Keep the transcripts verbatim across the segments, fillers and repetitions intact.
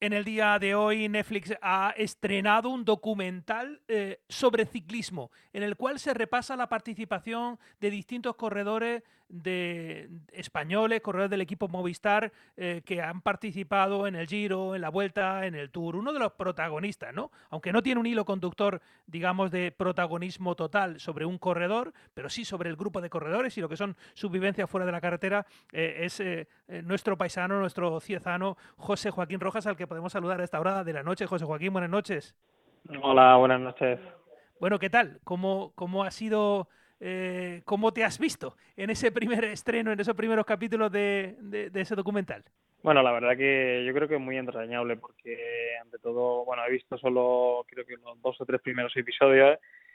En el día de hoy Netflix ha estrenado un documental eh, sobre ciclismo, en el cual se repasa la participación de distintos corredores de, españoles, corredores del equipo Movistar, eh, que han participado en el Giro, en la Vuelta, en el Tour. Uno de los protagonistas, ¿no? Aunque no tiene un hilo conductor, digamos, de protagonismo total sobre un corredor, pero sí sobre el grupo de corredores y lo que son sus vivencias fuera de la carretera, eh, es eh, nuestro paisano, nuestro ciezano, José Joaquín Rojas, al que podemos saludar a esta hora de la noche. José Joaquín, buenas noches. Hola, buenas noches. Bueno, ¿qué tal? ¿Cómo, cómo ha sido, eh, cómo te has visto en ese primer estreno, en esos primeros capítulos de, de, de ese documental? Bueno, la verdad que yo creo que es muy entrañable porque, ante todo, bueno, he visto solo creo que los dos o tres primeros episodios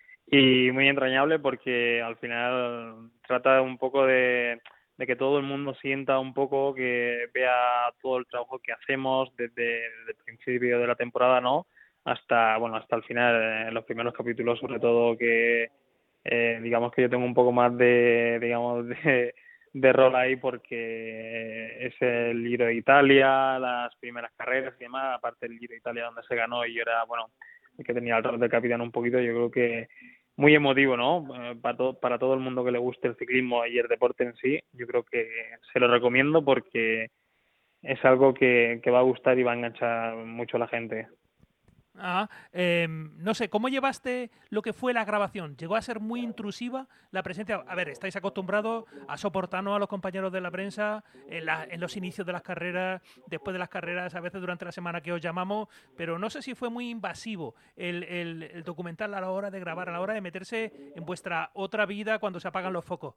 y muy entrañable porque al final trata un poco de, de que todo el mundo sienta un poco, que vea todo el trabajo que hacemos desde, desde el principio de la temporada, ¿no? Hasta, bueno, hasta el final, en los primeros capítulos, sobre todo que eh, digamos que yo tengo un poco más de, digamos, de, de rol ahí porque es el Giro de Italia, las primeras carreras y demás, aparte del Giro de Italia donde se ganó y yo era, bueno, el que tenía el rol de capitán un poquito. Yo creo que muy emotivo, ¿no? Eh, para todo, para todo el mundo que le guste el ciclismo y el deporte en sí, yo creo que se lo recomiendo porque es algo que, que va a gustar y va a enganchar mucho a la gente. Ah, eh, no sé, ¿cómo llevaste lo que fue la grabación? ¿Llegó a ser muy intrusiva la presencia? A ver, estáis acostumbrados a soportarnos a los compañeros de la prensa en, la, en los inicios de las carreras, después de las carreras, a veces durante la semana que os llamamos, pero no sé si fue muy invasivo el, el, el documental a la hora de grabar, a la hora de meterse en vuestra otra vida cuando se apagan los focos.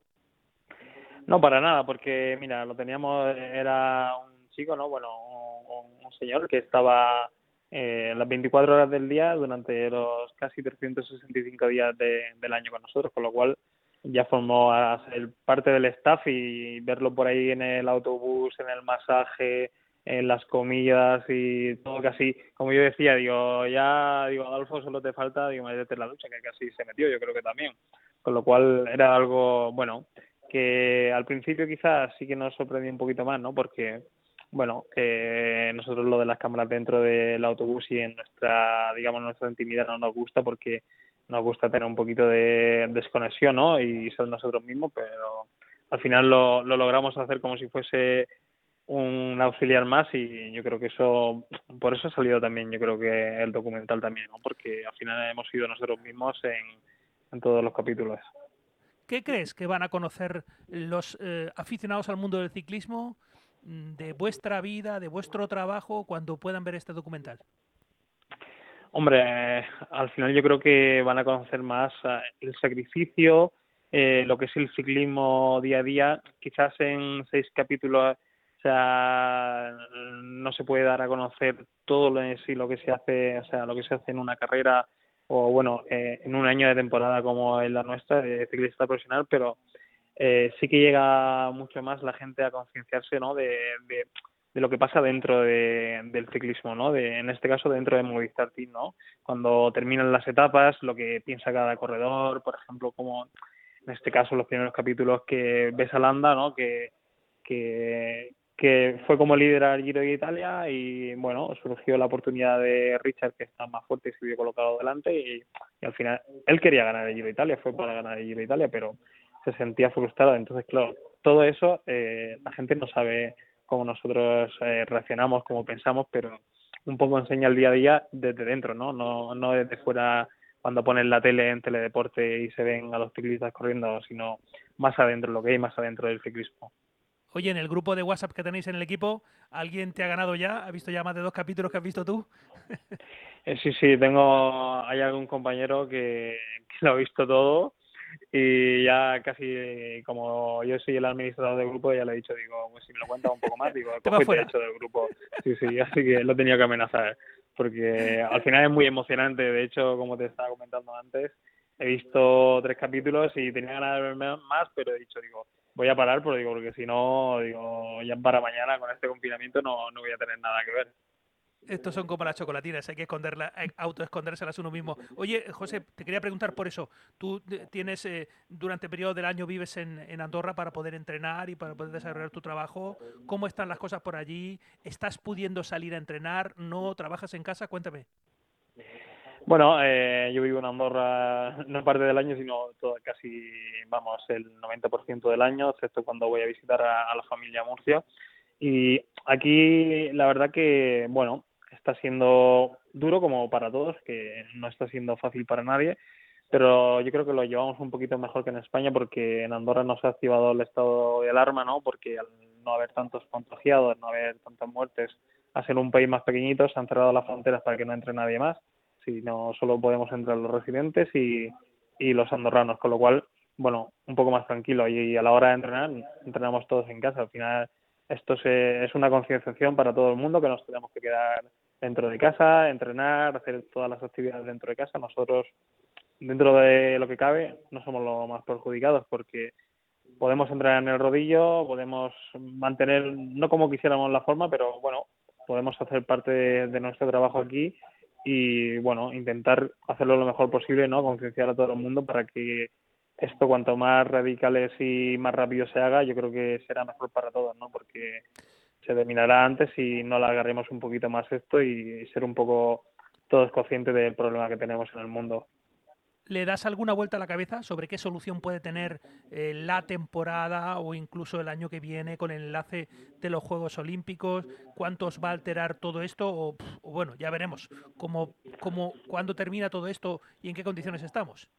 No, para nada, porque mira, lo teníamos, era un chico, ¿no? Bueno, un, un señor que estaba eh, las veinticuatro horas del día durante los casi trescientos sesenta y cinco días de, del año con nosotros, con lo cual ya formó a ser parte del staff y verlo por ahí en el autobús, en el masaje, en las comidas y todo casi, como yo decía, digo, ya, digo, Adolfo, solo te falta, digo, meterte en la ducha, que casi se metió, yo creo que también, con lo cual era algo, bueno, que al principio quizás sí que nos sorprendió un poquito más, ¿no? Porque, bueno, eh, nosotros lo de las cámaras dentro del autobús y en nuestra, digamos, nuestra intimidad no nos gusta porque nos gusta tener un poquito de desconexión, ¿no? Y ser nosotros mismos, pero al final lo, lo logramos hacer como si fuese un auxiliar más y yo creo que eso, por eso ha salido también, yo creo que el documental también, ¿no? Porque al final hemos sido nosotros mismos en, en todos los capítulos. ¿Qué crees que van a conocer los eh, aficionados al mundo del ciclismo mm, de vuestra vida, de vuestro trabajo, cuando puedan ver este documental? Hombre, eh, al final yo creo que van a conocer más eh, el sacrificio, eh, lo que es el ciclismo día a día. Quizás en seis capítulos, o sea, no se puede dar a conocer todo lo en sí lo que se hace, o sea, lo que se hace en una carrera o bueno, eh, en un año de temporada como es la nuestra de ciclista profesional, pero eh, sí que llega mucho más la gente a concienciarse, ¿no? De, de, de lo que pasa dentro de, del ciclismo, ¿no? De, en este caso dentro de Movistar Team, ¿no? Cuando terminan las etapas, lo que piensa cada corredor, por ejemplo, como en este caso los primeros capítulos que ves a Landa, ¿no? Que, que, que fue como líder al Giro de Italia y bueno, surgió la oportunidad de Richard, que está más fuerte y se vio colocado delante y, y al final él quería ganar el Giro de Italia, fue para ganar el Giro de Italia, pero se sentía frustrado. Entonces, claro, todo eso eh, la gente no sabe cómo nosotros eh, reaccionamos, cómo pensamos, pero un poco enseña el día a día desde dentro, ¿no? No, no desde fuera cuando ponen la tele en teledeporte y se ven a los ciclistas corriendo, sino más adentro, lo que hay más adentro del ciclismo. Oye, en el grupo de WhatsApp que tenéis en el equipo, ¿alguien te ha ganado ya? ¿Ha visto ya más de dos capítulos que has visto tú? Eh, sí, sí, tengo, hay algún compañero que, que lo ha visto todo y ya casi, como yo soy el administrador del grupo, ya le he dicho, digo, pues si me lo cuentas un poco más, digo, Te va cojo y te fuera. echo del grupo. Sí, sí, así que lo he tenido que amenazar, porque al final es muy emocionante. De hecho, como te estaba comentando antes, he visto tres capítulos y tenía ganas de ver más, pero he dicho, digo, voy a parar porque digo, porque si no, digo, ya para mañana con este confinamiento no, no voy a tener nada que ver. Estos son como las chocolatinas, hay que esconderla, hay- autoescondérselas uno mismo. Oye, José, te quería preguntar por eso. Tú de- tienes, eh, durante periodo del año vives en, en Andorra para poder entrenar y para poder desarrollar tu trabajo. ¿Cómo están las cosas por allí? ¿Estás pudiendo salir a entrenar? ¿No? ¿Trabajas en casa? Cuéntame. Bueno, eh, yo vivo en Andorra no parte del año, sino todo, casi, vamos, el noventa por ciento del año, excepto cuando voy a visitar a, a la familia Murcia. Y aquí la verdad que, bueno, está siendo duro como para todos, que no está siendo fácil para nadie, pero yo creo que lo llevamos un poquito mejor que en España porque en Andorra no se ha activado el estado de alarma, ¿no? Porque al no haber tantos contagiados, no haber tantas muertes, a ser un país más pequeñito, se han cerrado las fronteras para que no entre nadie más, si no solo podemos entrar los residentes y, y los andorranos, con lo cual, bueno, un poco más tranquilo y a la hora de entrenar, entrenamos todos en casa, al final esto se, es una concienciación para todo el mundo que nos tenemos que quedar dentro de casa, entrenar, hacer todas las actividades dentro de casa. Nosotros, dentro de lo que cabe, no somos los más perjudicados porque podemos entrenar en el rodillo, podemos mantener, no como quisiéramos la forma, pero bueno, podemos hacer parte de, de nuestro trabajo aquí y bueno, intentar hacerlo lo mejor posible, ¿no? Concienciar a todo el mundo para que esto cuanto más radicales y más rápido se haga, yo creo que será mejor para todos, ¿no? Porque se terminará antes si no la agarremos un poquito más esto y ser un poco todos conscientes del problema que tenemos en el mundo. ¿Le das alguna vuelta a la cabeza sobre qué solución puede tener eh, la temporada o incluso el año que viene con el enlace de los Juegos Olímpicos? ¿Cuántos va a alterar todo esto? O, pf, o bueno, ya veremos cómo, cómo, cuándo termina todo esto y en qué condiciones estamos.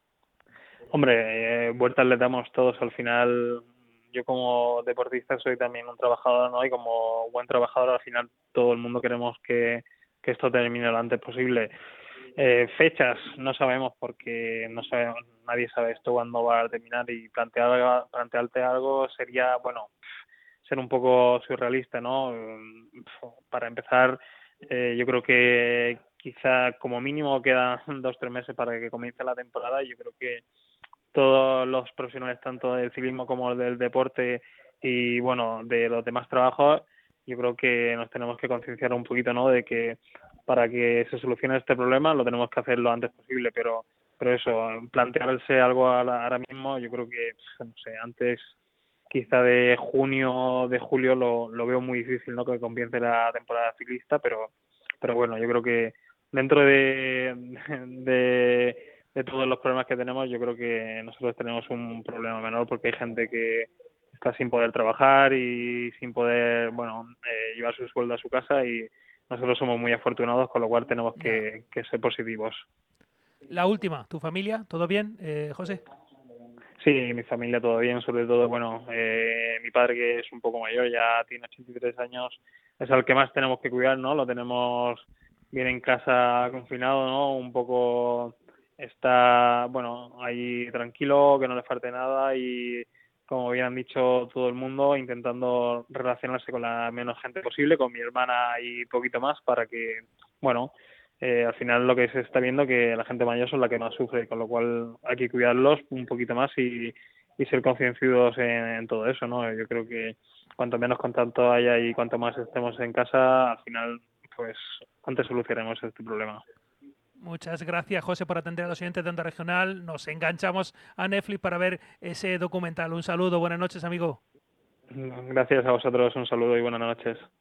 Hombre, eh, vueltas le damos todos al final. Yo como deportista soy también un trabajador, ¿no? Y como buen trabajador al final todo el mundo queremos que, que esto termine lo antes posible. Eh, fechas no sabemos porque no sabemos, nadie sabe esto cuándo va a terminar y plantear, plantearte algo sería, bueno, ser un poco surrealista, ¿no? Para empezar, eh, yo creo que quizá como mínimo quedan dos tres meses para que comience la temporada y yo creo que todos los profesionales, tanto del ciclismo como del deporte y, bueno, de los demás trabajos, yo creo que nos tenemos que concienciar un poquito, ¿no?, de que para que se solucione este problema lo tenemos que hacer lo antes posible, pero pero eso, plantearse algo ahora mismo, yo creo que, no sé, antes quizá de junio o de julio lo, lo veo muy difícil, ¿no?, que comience la temporada ciclista, pero pero bueno, yo creo que dentro de, de de todos los problemas que tenemos, yo creo que nosotros tenemos un problema menor porque hay gente que está sin poder trabajar y sin poder, bueno, eh, llevar su sueldo a su casa y nosotros somos muy afortunados, con lo cual tenemos Ya. que, que ser positivos. La última, ¿tu familia? ¿Todo bien, eh, José? Sí, mi familia todo bien, sobre todo, bueno, eh, mi padre que es un poco mayor, ya tiene ochenta y tres años, es al que más tenemos que cuidar, ¿no? Lo tenemos bien en casa confinado, ¿no? Un poco está, bueno, ahí tranquilo, que no le falte nada y, como bien han dicho todo el mundo, intentando relacionarse con la menos gente posible, con mi hermana y poquito más para que, bueno, eh, al final lo que se está viendo que la gente mayor son la que más sufre, con lo cual hay que cuidarlos un poquito más y, y ser concienciados en, en todo eso, ¿no? Yo creo que cuanto menos contacto haya y cuanto más estemos en casa, al final, pues antes solucionaremos este problema. Muchas gracias, José, por atender a los oyentes de Onda Regional. Nos enganchamos a Netflix para ver ese documental. Un saludo, buenas noches, amigo. Gracias a vosotros, un saludo y buenas noches.